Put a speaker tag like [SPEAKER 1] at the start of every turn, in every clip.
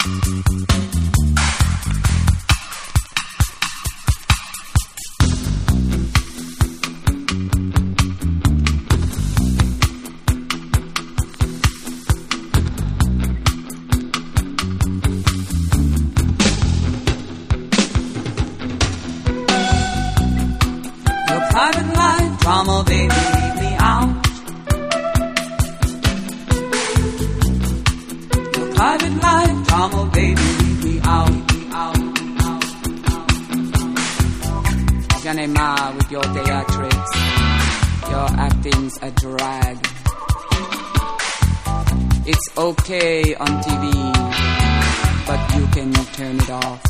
[SPEAKER 1] Private life drama, baby, leave me out. Your private life drama, baby, leave me out. Johnny Ma with your theatrics, your acting's a drag. It's okay on TV, but you can turn it off.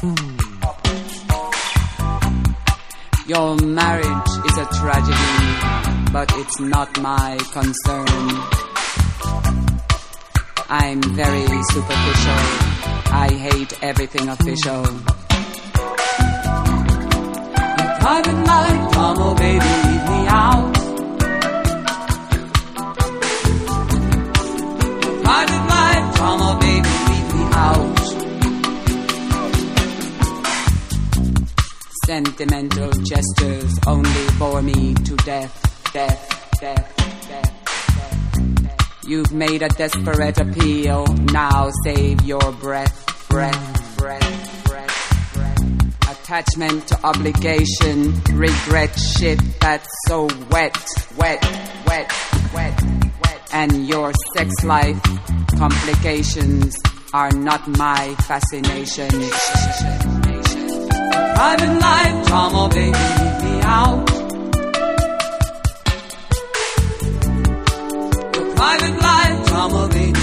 [SPEAKER 1] Your marriage is a tragedy, but it's not my concern. I'm very superficial. I hate everything official. Your private life drama, baby, leave me out. Your private life drama, baby, leave me out. Sentimental gestures only bore me to death. You've made a desperate appeal, now save your breath. Attachment to obligation, regret shit that's so wet. And your sex life complications are not my fascination. Private life drama, baby, leave me out. Your private life drama, baby,